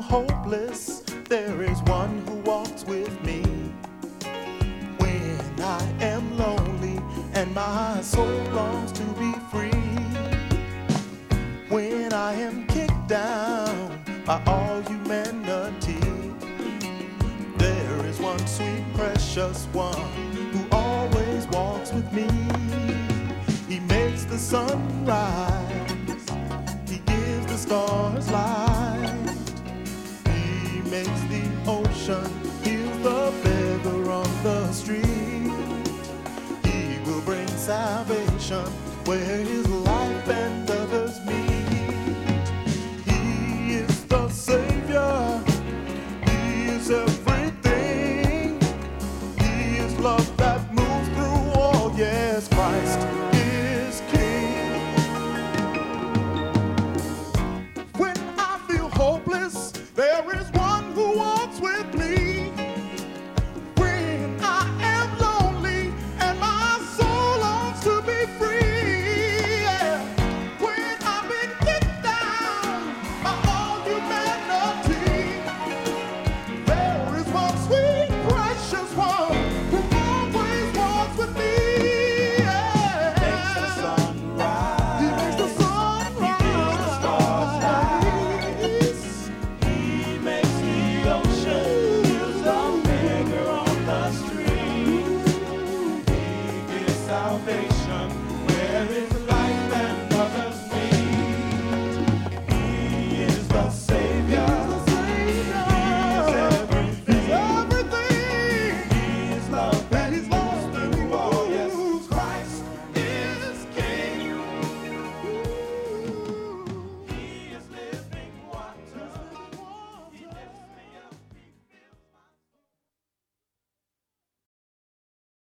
hopeless, there is one who walks with me. When I am lonely and my soul longs to be free, when I am kicked down by all humanity, there is one sweet, precious one who always walks with me. He makes the sun rise, he gives the stars light, he makes the ocean, heals the beggar on the street. He will bring salvation where his life and